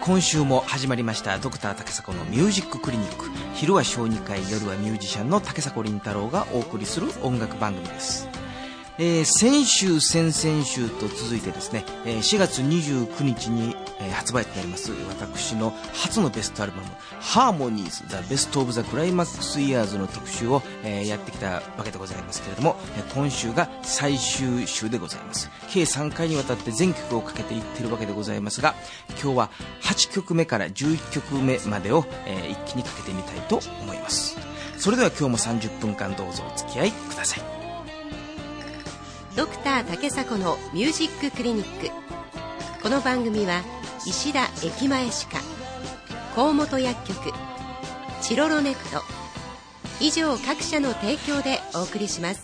今週も始まりましたドクター竹迫のミュージッククリニック。昼は小児科医、夜はミュージシャンの竹迫倫太郎がお送りする音楽番組です。先週先々週と続いてですね、4月29日に、発売となります私の初のベストアルバムハーモニーズ The Best of the Climax Years の特集を、やってきたわけでございますけれども、今週が最終週でございます。計3回にわたって全曲をかけていっているわけでございますが、今日は8曲目から11曲目までを、一気にかけてみたいと思います。それでは今日も30分間どうぞお付き合いください。 ドクター竹迫のミュージッククリニック。この番組は石田駅前歯科、河本薬局、チロロネット以上各社の提供でお送りします。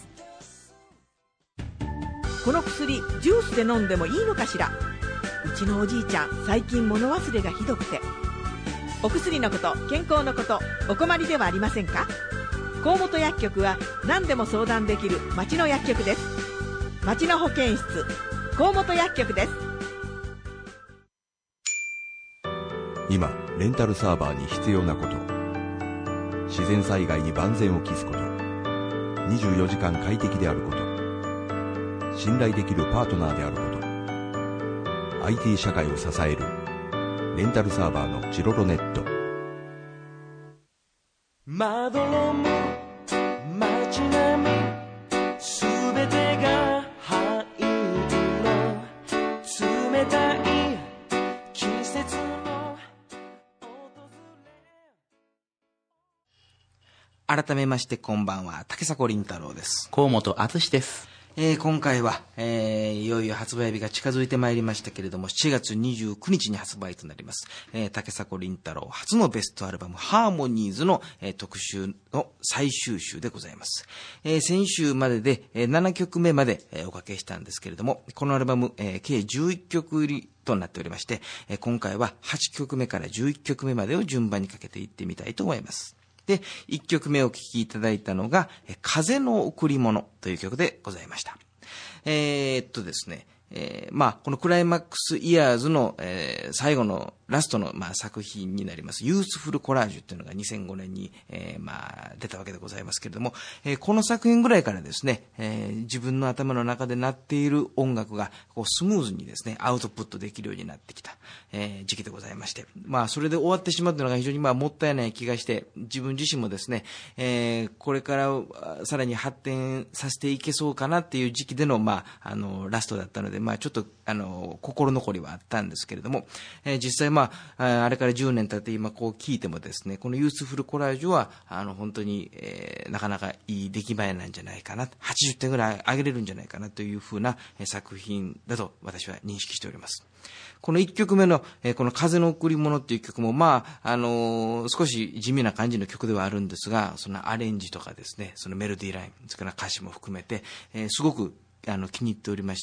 この薬ジュースで飲んでもいいのかしら。うちのおじいちゃん最近物忘れがひどくて。お薬のこと、健康のこと、お困りではありませんか。河本薬局は何でも相談できる町の薬局です。町の保健室、河本薬局です。 今レンタルサーバーに必要なこと、自然災害に万全を期すこと、24時間快適であること、信頼できるパートナーであること、 IT 社会を支えるレンタルサーバーのチロロネット。 まどろむ街並みすべてが灰色、冷たい季節の訪れ。改めましてこんばんは、竹迫倫太郎です。 河本敦です。 今回は、いよいよ発売日が近づいてまいりましたけれども、7月29日に発売となります、竹迫倫太郎初のベストアルバムハーモニーズの、特集の最終週でございます。先週までで、7曲目まで、おかけしたんですけれども、このアルバム、計11曲入りとなっておりまして、今回は8曲目から11曲目までを順番にかけていってみたいと思います。で、1曲目お聴きいただいたのが、風の贈り物という曲でございました。ですね、このクライマックスイヤーズの、最後のラストの、作品になりますユースフルコラージュというのが2005年に、出たわけでございますけれども、この作品ぐらいからですね、自分の頭の中で鳴っている音楽がこうスムーズにですねアウトプットできるようになってきた、時期でございまして、それで終わってしまうというのが非常にもったいない気がして、自分自身もですね、これからさらに発展させていけそうかなっていう時期での、ラストだったので、ちょっと心残りはあったんですけれども、実際あれから10年経って今こう聞いてもですね、このユースフルコラージュは本当に、なかなかいい出来栄えなんじゃないかな、80点ぐらい上げれるんじゃないかなというふうな作品だと私は認識しております。この1曲目の、この風の贈り物っていう曲も少し地味な感じの曲ではあるんですが、そのアレンジとかですね、そのメロディーライン、それから歌詞も含めて、すごく気に入っておりまして、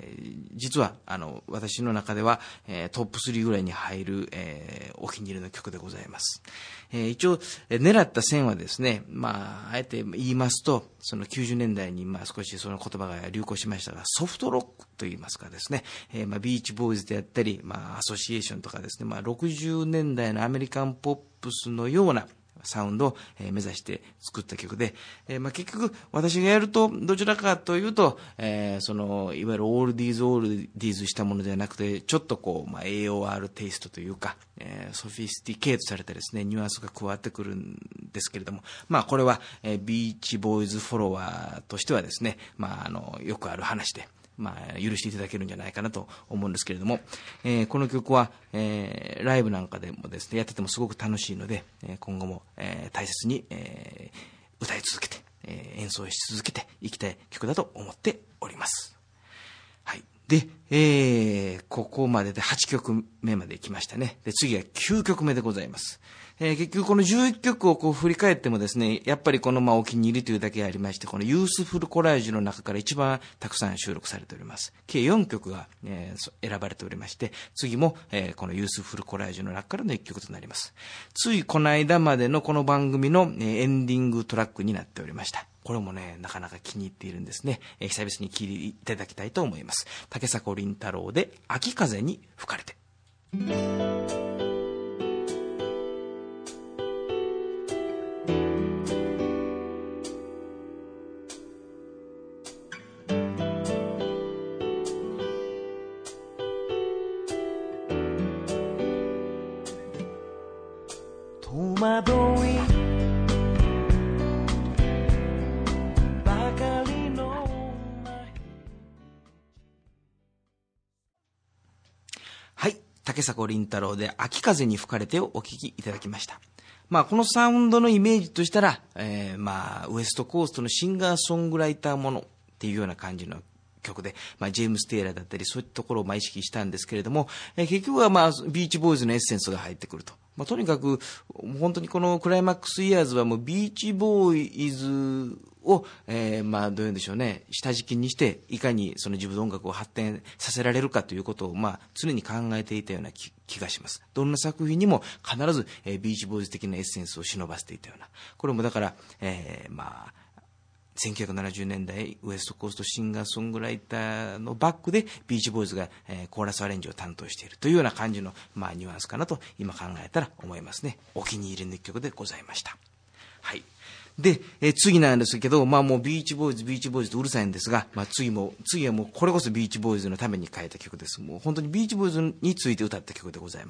実は私の中では、トップ3ぐらいに入る、お気に入りの曲でございます。一応狙った線はですね、あえて言いますと、その90年代に少しその言葉が流行しましたが、ソフトロックといいますかですね、ビーチボーイズであったり、アソシエーションとかですね、60年代のアメリカンポップスのようなサウンドを目指して作った曲で、結局私がやるとどちらかというと、そのいわゆるオールディーズしたものではなくて、ちょっとこう、AOR テイストというか、ソフィスティケートされたですねニュアンスが加わってくるんですけれども、これは、ビーチボーイズフォロワーとしてはですね、よくある話で、許していただけるんじゃないかなと思うんですけれども、この曲は、ライブなんかでもですねやっててもすごく楽しいので、今後も、大切に、歌い続けて、演奏し続けていきたい曲だと思っております。はい。で、ここまでで8曲目まで来ましたね。で、次は9曲目でございます。結局この11曲をこう振り返ってもですね、やっぱりこのお気に入りというだけありまして、このユースフルコラージュの中から一番たくさん収録されております。計4曲が、選ばれておりまして、次も、このユースフルコラージュの中からの1曲となります。ついこの間までのこの番組の、エンディングトラックになっておりました。これもね、なかなか気に入っているんですね。久々に聴いていただきたいと思います。竹迫倫太郎で秋風に吹かれて。 戸惑いばかりのはい。竹迫倫太郎で秋風に吹かれてをお聴きいただきました。このサウンドのイメージとしたら、ウエストコーストのシンガーソングライターものっていうような感じの曲で、ジェームス・テイラーだったりそういったところを意識したんですけれども、結局はビーチボーイズのエッセンスが入ってくると。とにかく本当にこのクライマックスイヤーズはもうビーチボーイズを、どういうんでしょうね、下敷きにしていかにその自分の音楽を発展させられるかということを常に考えていたような気がします。どんな作品にも必ず、ビーチボーイズ的なエッセンスを忍ばせていたような。これもだから、1970年代ウエストコーストシンガーソングライターのバックでビーチボーイズが、コーラスアレンジを担当しているというような感じの、ニュアンスかなと今考えたら思いますね。お気に入りの一曲でございました。はい。で、次なんですけど、もうビーチボーイズとうるさいんですが、次はもうこれこそビーチボーイズのために書いた曲です。もう本当にビーチボーイズについて歌った曲でございます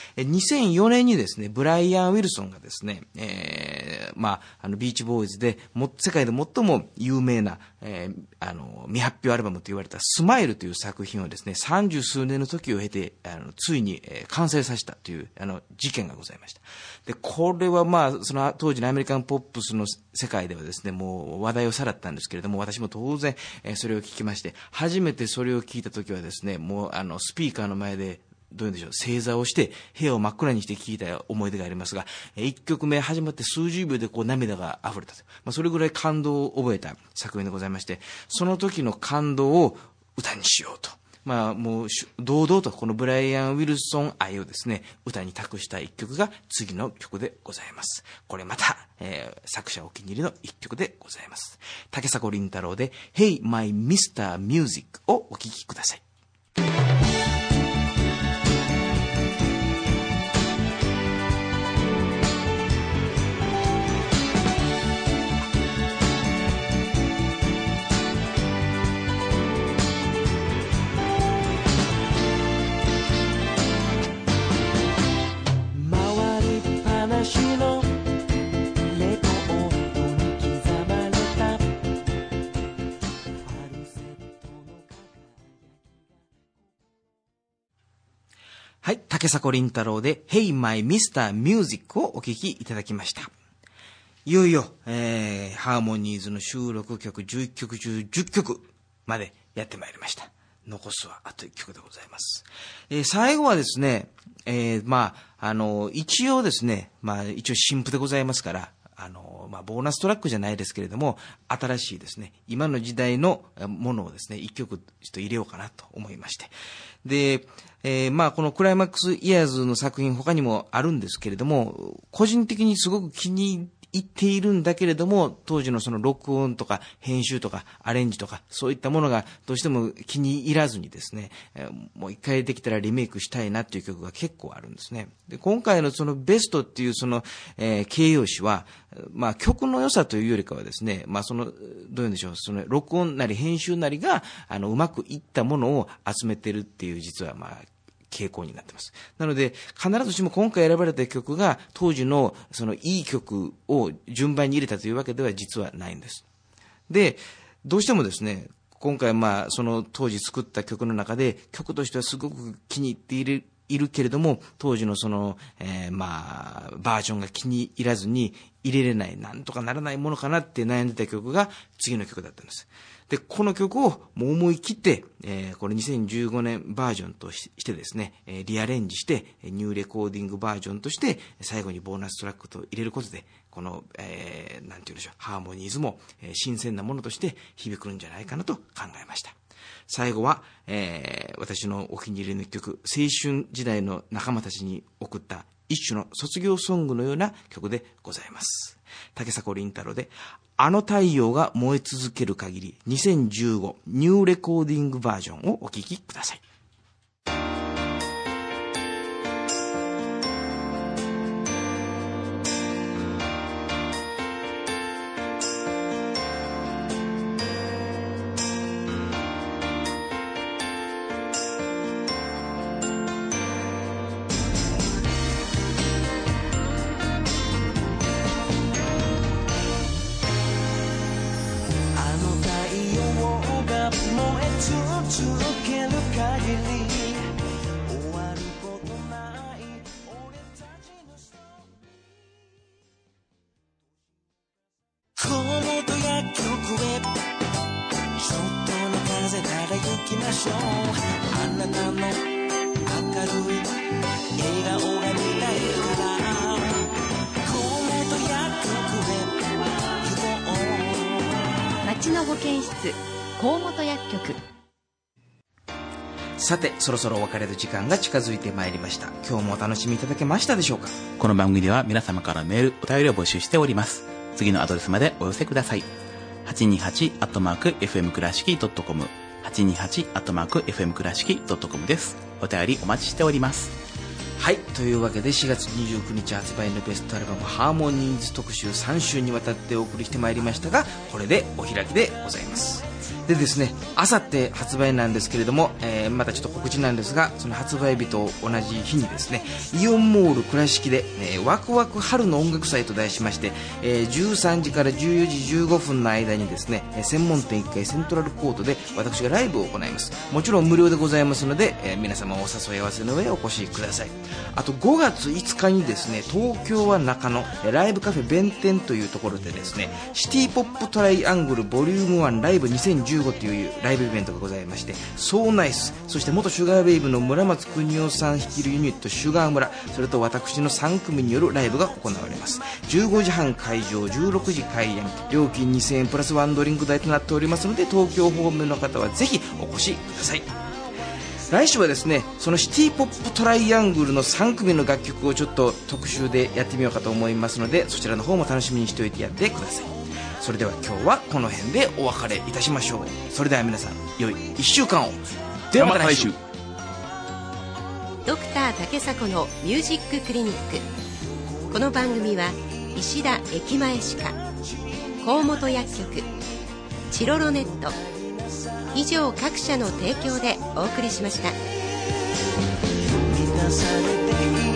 。2004年にですね、ブライアン・ウィルソンがですね、ビーチボーイズで世界で最も有名な、未発表アルバムと言われたスマイルという作品をですね、30数年の時を経て、ついに、完成させたという、事件がございました。で、これはその当時のアメリカンポップスの世界ではですね、もう話題をさらったんですけれども、私も当然、それを聞きまして、初めてそれを聞いた時はですね、もうスピーカーの前でどういうんでしょう、正座をして部屋を真っ暗にして聞いた思い出がありますが、1曲目始まって数十秒で涙が溢れたと、それぐらい感動を覚えた作品でございまして、その時の感動を歌にしようと、もう堂々とこのブライアン・ウィルソン愛をですね、歌に託した一曲が次の曲でございます。これまた、作者お気に入りの一曲でございます。竹迫倫太郎で Hey My Mr. Music をお聴きください。 のレコードに刻まれたファルセットのはい、竹迫倫太郎で Hey My Mr. Music をお聴きいただきました。いよいよ、ハーモニーズの収録曲11曲中10曲までやってまいりました。残すはあと1曲でございます。最後はですね、一応ですね、一応新譜でございますから、ボーナストラックじゃないですけれども、新しいですね、今の時代のものをですね、一曲ちょっと入れようかなと思いまして。で、このクライマックスイヤーズの作品他にもあるんですけれども、個人的にすごく気に言っているんだけれども、当時のその録音とか編集とかアレンジとかそういったものがどうしても気に入らずにですね、もう一回できたらリメイクしたいなっていう曲が結構あるんですね。で、今回のそのベストっていうその、形容詞は、曲の良さというよりかはですね、どういうんでしょう、その録音なり編集なりがうまくいったものを集めてるっていう実は傾向になっています。なので、必ずしも今回選ばれた曲が当時のそのいい曲を順番に入れたというわけでは実はないんです。で、どうしてもですね、今回その当時作った曲の中で曲としてはすごく気に入っているけれども、当時のその、バージョンが気に入らずに入れれない、なんとかならないものかなって悩んでた曲が次の曲だったんです。で、この曲をもう思い切って、これ2015年バージョンとしてですね、リアレンジして、ニューレコーディングバージョンとして、最後にボーナストラックと入れることで、この、なんていうんでしょう、ハーモニーズも、新鮮なものとして響くんじゃないかなと考えました。最後は、私のお気に入りの一曲、青春時代の仲間たちに送った一種の卒業ソングのような曲でございます。竹迫倫太郎で、あの太陽が燃え続ける限り、2015ニューレコーディングバージョンをお聴きください。 しょう。あなたの明るい笑顔が見たいからコメント薬局へ行こう。 町の保健室河本薬局。 さて、そろそろお別れの時間が近づいてまいりました。今日もお楽しみいただけましたでしょうか。 この番組では皆様からメール、お便りを募集しております。次のアドレスまでお寄せください。828-fm 倉敷 .com 828-fm 倉敷 .com です。お便りお待ちしております。 はい、というわけで4月29日発売のベストアルバムハーモニーズ特集3週にわたってお送りしてまいりましたが、これでお開きでございます。でですね、あさって発売なんですけれども、またちょっと告知なんですが、その発売日と同じ日にですね、イオンモール倉敷で、ワクワク春の音楽祭と題しまして、13時から14時15分の間にですね、専門店1階セントラルコートで私がライブを行います。もちろん無料でございますので、皆様お誘い合わせの上お越しください。あと5月5日にですね、東京は中野ライブカフェ弁天というところでですね、シティポップトライアングルボリューム1ライブ2015というライブイベントがございまして、ソーナイス、そして元シュガーベイブの村松邦夫さん率いるユニットシュガー村、それと私の3組によるライブが行われます。15時半会場、16時開演、料金2000円プラスワンドリンク代となっておりますので、東京方面の方はぜひお越しください。来週はですね、そのシティポップトライアングルの3組の楽曲をちょっと特集でやってみようかと思いますので、そちらの方も楽しみにしておいてやってください。それでは今日はこの辺でお別れいたしましょう。それでは皆さん、良い1週間を。ではまた来週。 ドクター竹迫のミュージッククリニック。この番組は石田駅前歯科、河本薬局、チロロネット以上各社の提供でお送りしました。 満たされている